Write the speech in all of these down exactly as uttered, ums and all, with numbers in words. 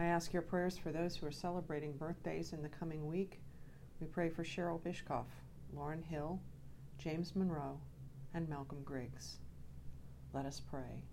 I ask your prayers for those who are celebrating birthdays in the coming week. We pray for Cheryl Bishkoff, Lauren Hill, James Monroe, and Malcolm Griggs. Let us pray.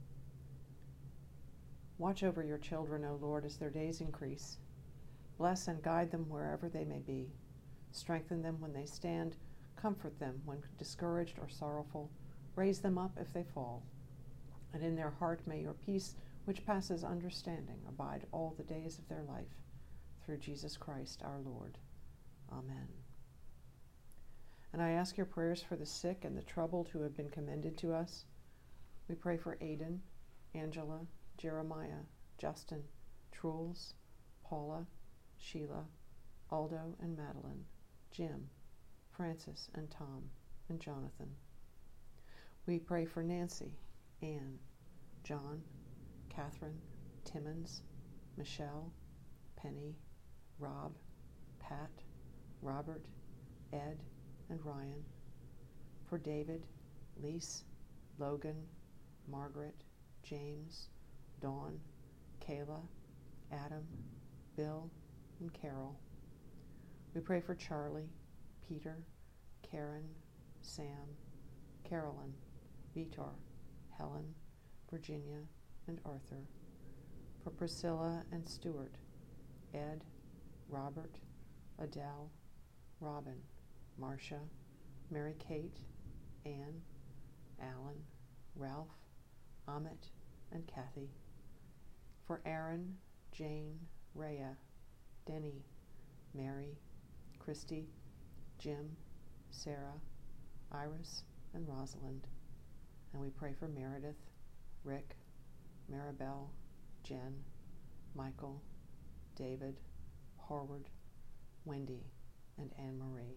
Watch over your children, O Lord, as their days increase. Bless and guide them wherever they may be. Strengthen them when they stand. Comfort them when discouraged or sorrowful. Raise them up if they fall. And in their heart may your peace, which passes understanding, abide all the days of their life. Through Jesus Christ our Lord. Amen. And I ask your prayers for the sick and the troubled who have been commended to us. We pray for Aidan, Angela, Jeremiah, Justin, Truls, Paula, Sheila, Aldo and Madeline, Jim, Francis and Tom, and Jonathan. We pray for Nancy, Anne, John, Catherine, Timmons, Michelle, Penny, Rob, Pat, Robert, Ed, and Ryan. For David, Lise, Logan, Margaret, James, Dawn, Kayla, Adam, Bill, and Carol. We pray for Charlie, Peter, Karen, Sam, Carolyn, Vitor, Helen, Virginia, and Arthur. For Priscilla and Stuart, Ed, Robert, Adele, Robin, Marcia, Mary Kate, Anne, Alan, Ralph, Amit, and Kathy. For Aaron, Jane, Rhea, Denny, Mary, Christy, Jim, Sarah, Iris, and Rosalind. And we pray for Meredith, Rick, Maribel, Jen, Michael, David, Harward, Wendy, and Anne-Marie.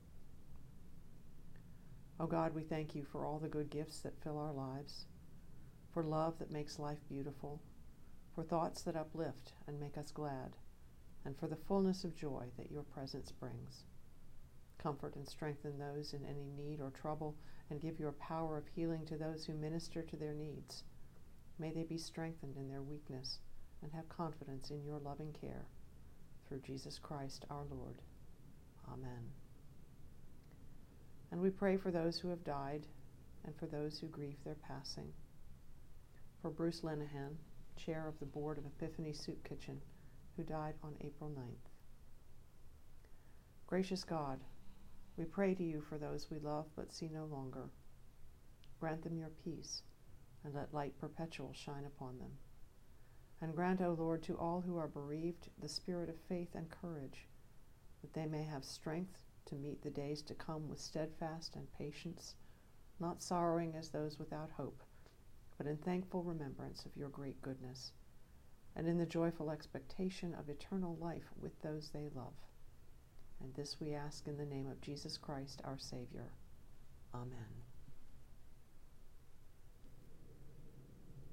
Oh God, we thank you for all the good gifts that fill our lives, for love that makes life beautiful, for thoughts that uplift and make us glad, and for the fullness of joy that your presence brings. Comfort and strengthen those in any need or trouble, and give your power of healing to those who minister to their needs. May they be strengthened in their weakness and have confidence in your loving care. Through Jesus Christ our Lord. Amen. And we pray for those who have died and for those who grieve their passing. For Bruce Linehan, chair of the board of Epiphany Soup Kitchen, who died on April ninth. Gracious God, we pray to you for those we love but see no longer. Grant them your peace, and let light perpetual shine upon them. And grant, O Lord, to all who are bereaved the spirit of faith and courage, that they may have strength to meet the days to come with steadfast and patience, not sorrowing as those without hope, but in thankful remembrance of your great goodness, and in the joyful expectation of eternal life with those they love. And this we ask in the name of Jesus Christ, our Savior. Amen.